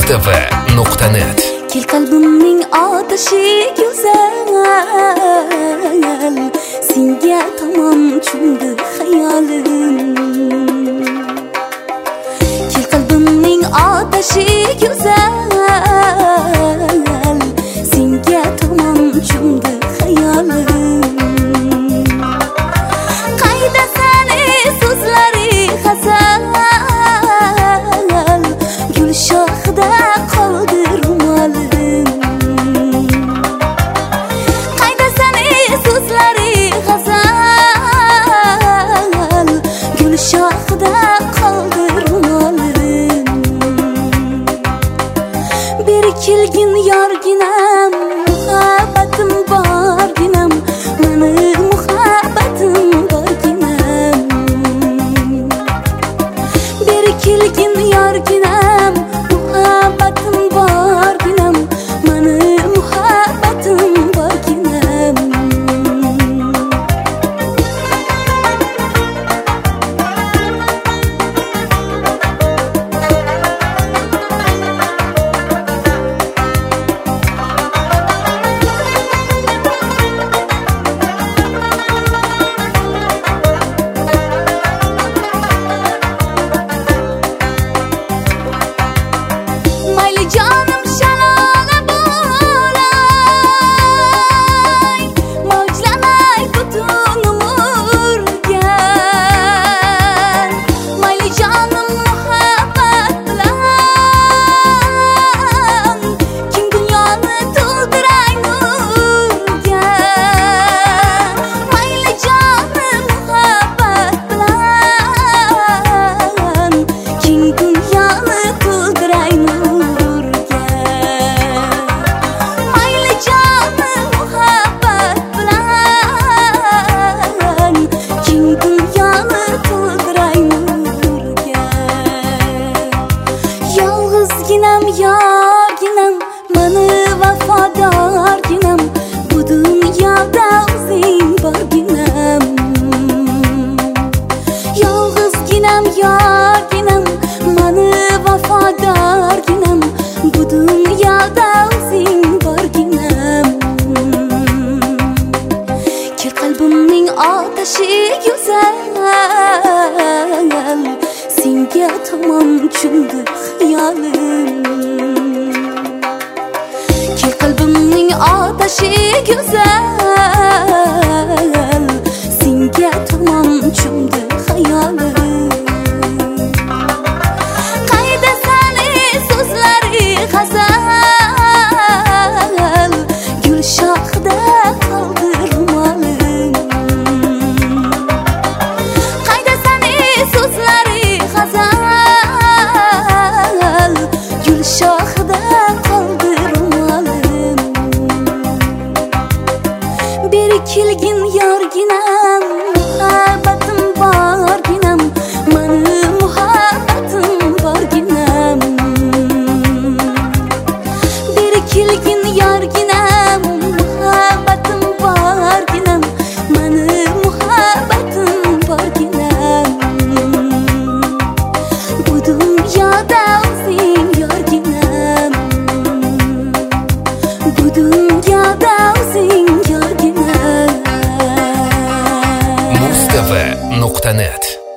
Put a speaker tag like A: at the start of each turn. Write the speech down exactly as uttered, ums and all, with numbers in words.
A: mustafa nuqta net.
B: Kel qalbimning otashi go'zal, senga tomon cho'mdi xayolim. Kel qalbimning otashi go'zal, senga tomon cho'mdi xayolim. Qayda sani so'zlari xazal, gul shoxida qoldi rumolim. Qayda sani so'zlari xazal, gul shoxida qoldi rumolim. Beri kelgin yorginam, muhabbatim borginam, mani muhabbatim borginam. Beri kelgin yorginam, muhabbatim borginam, mani muhabbatim borginam. Canım şalala bolay, mavjlanay butun umurgan. Mayli canım muhabbat bilan, keng dunyoni to'ldiray nurgan. Mayli canım muhabbat bilan, keng dunyoni to'ldiray nurgan. Yolg'izginam yorginam, mani vafodorginam, bu dunyoda o'zing borginam. Yolg'izginam yorginam, mani vafodorginam, bu dunyoda o'zing borginam. Kel qalbimning otashi go'zal, senga tomon cho'mdi xayolim. Kel qalbimning otashi go'zal, senga tomon cho'mdi xayolim. Qayda sani so'zlari xazal, gul shoxida qoldi rumolim. Qayda sani so'zlari xazal, gul shoxida qoldi rumolim. Beri kelgin yorginam, muhabbatim borginam, mani muhabbatim borginam. Beri kelgin yorginam, muhabbatim borginam, mani muhabbatim borginam. Bu dunyoda o'zing yorginam, bu dunyoda o'zing yorginam.
A: mustafa nuqta net.